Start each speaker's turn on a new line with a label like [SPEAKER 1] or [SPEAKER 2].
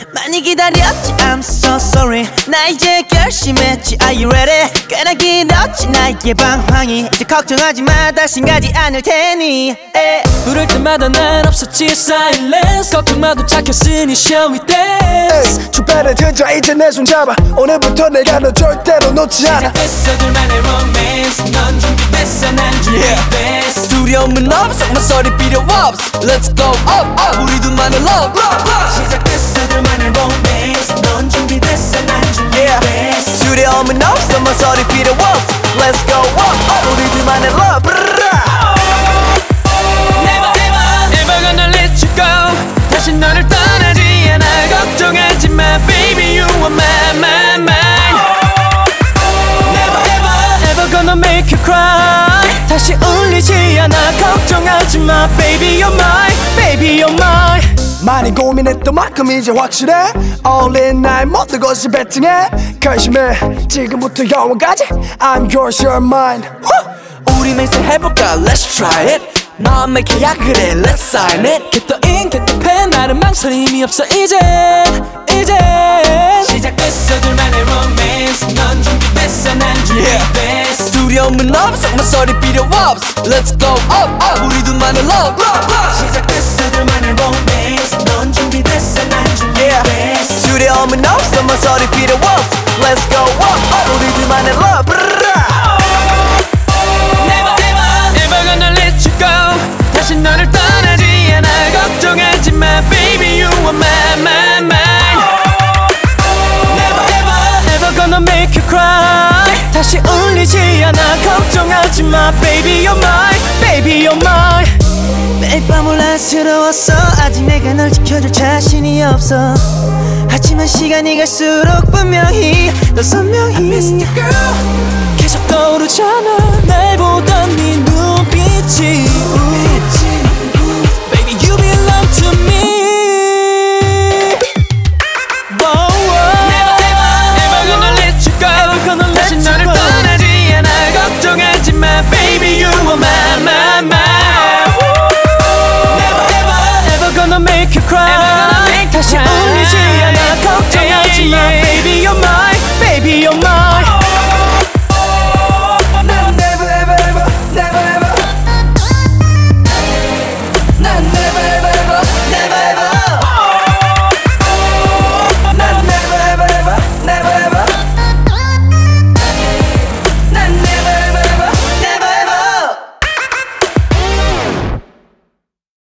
[SPEAKER 1] 많이 기다렸지 I'm so sorry 나 이제 결심했지 Are you ready 꽤나 길었지 나의 방황이 이제 걱정하지 마 다신 가지 않을 테니
[SPEAKER 2] 부를 때마다 난 없었지 silence 걱정 마도 착했으니 shall we dance
[SPEAKER 3] 주변에 들자 이제 내 손 잡아 오늘부터 내가 너 절대로 놓지 않아
[SPEAKER 2] 시작됐어 둘만의 romance 넌 준비됐어 난 준비됐어
[SPEAKER 1] 두려움은 없어 모서리 필요 없어 Let's go up up 우리 둘만의 love
[SPEAKER 2] 시작됐어 둘만의 romance 넌 준비됐어 난 준비됐어
[SPEAKER 1] 두려움은 없어 모서리 필요 없어 Let's go up up 우리 둘만의 love
[SPEAKER 2] Never gonna let you go 다시 너를 떠나지 않아 걱정하지 마 baby you are my Never gonna make you cry 다시 울리지 않아 걱정하지 마 baby you're mine
[SPEAKER 3] 많이 고민했던 만큼 이제 확실해 All in 나의 모든 것을 베팅해 결심해 지금부터 영원까지 I'm yours you're mine
[SPEAKER 1] 우리 맹세해볼까 Let's try it 마음의 계약을 해 Let's sign it
[SPEAKER 2] Get the ink, get the pen 나는 망설임이 없어 이제 시작됐어 둘만의 romance 넌 준비됐어 난 준비됐어
[SPEAKER 1] 두려움은 없어 모서리 필요 없어 Let's go up up 우리 둘만의 love
[SPEAKER 2] 시작됐어 둘만의 romance 넌 준비됐어 난 준비됐어
[SPEAKER 1] 두려움은 없어 모서리 필요 없어 Let's go up up 우리 둘만의 love
[SPEAKER 2] Never gonna let you go 다시 너를 떠나지 않아 걱정하지 마 baby you are my Never gonna make you cry 다시 울리지 않아 걱정하지 마 baby you're mine
[SPEAKER 1] 매일 밤 혼란스러웠어 아직 내가 널 지켜줄 자신이 없어 하지만 시간이 갈수록 분명히 더 선명히 I miss you girl
[SPEAKER 2] 계속 떠오르잖아 날 보던 네 눈빛이